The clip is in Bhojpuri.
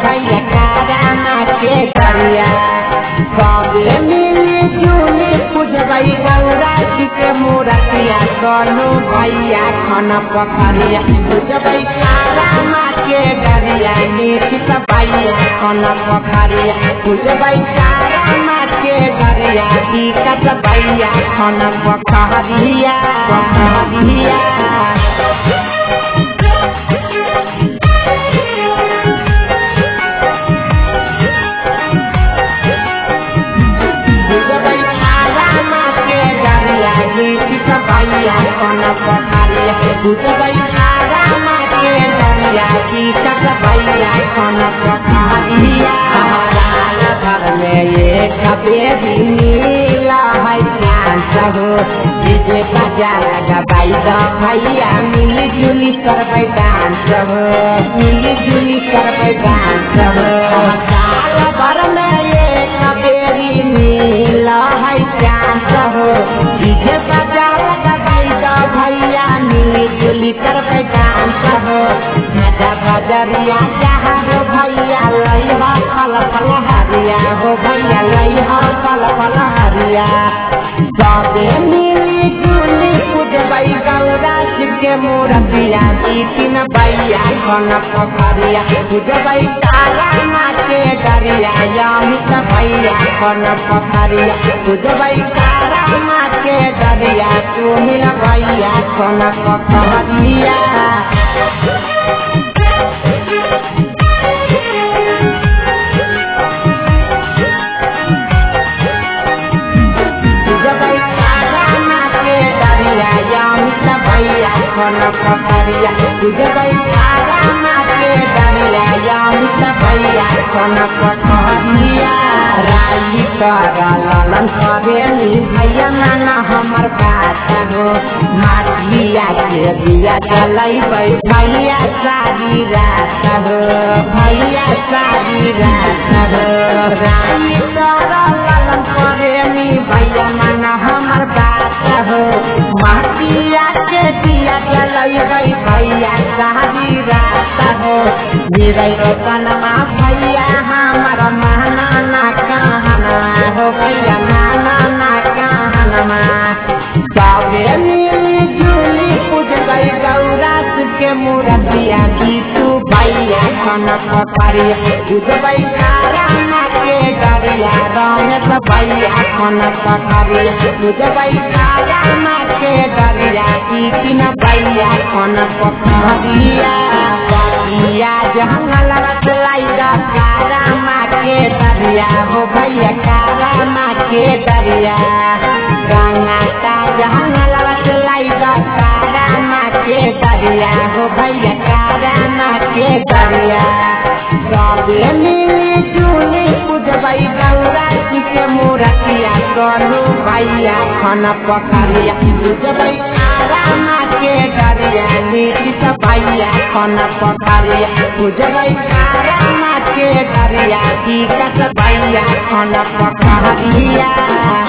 भैया कारामा के दरिया सबे मिली जुली पूजबई गौरा जी के मूर्तिया सोनू भैया खन पोखरिया पूजबई कारामा के दरिया नीतीश भैया खन पोखरिया पूजबई कारामा के दरिया विकास भैया खन पोखरिया पूजबई कारामा के दरिया विकास भैया खन पोखरिया हमारा घर में एक बेबी नीला है चांस हो डीजे बजा गबाई द भैया मिली जुली करबै डांस हो मिली जुली करबै डांस हो साल भर में एक बेबी नीला है चांस हो डीजे बजा गबाई द भैया मिली जुली करबै डांस हो बजरिया जहाँ हो भैया लई हो फल फल हरिया हो भैया लई हो फल फल हरिया सबे मिली जुली पूजबई गौरा जी के मूर्तिया तीन भैया खन पोखरिया पूजबई कारामा के दरिया अमित भैया खन पोखरिया पूजबई कारामा के दरिया सुनील भैया खन पोखरिया खन पोखरिया पूजबई कारामा के दरिया अमित भैया खन पोखरिया राई कर ललन करेली भैया नाना हमर बात हो माटिया के दिया जलैबै भैया सारी रात हो भैया सारी रात हो राई कर ललन करेली भैया नाना हमर बात हो माटिया के दिया जलैबै भैया सारी रात हो मेरे रोकनमा भैया हमर महना ना कहना हो भैया नाना ना कहनमा सबे मिली जुली पूजबई गौरा के मूर्तिया गीतू भैया खन पोखरिया पूजबई कारामा के दरिया रमेश भैया खन पोखरिया पूजबई कारामा के दरिया तीन भैया खन पोखरिया जंगल लाई कारामा के दरिया हो भैया कारामा के दरिया गंगा का जंगल लाई कारामा के दरिया हो भैया कारामा के दरिया सबे मिली जुली पूजबई गौरा जी के मूर्तिया सोनू भैया खन पोखरिया पूजबई कारामा के दरिया नीतीश भैया खन पोखरिया पूजबई कारामा के दरिया विकास भैया खन पोखरिया।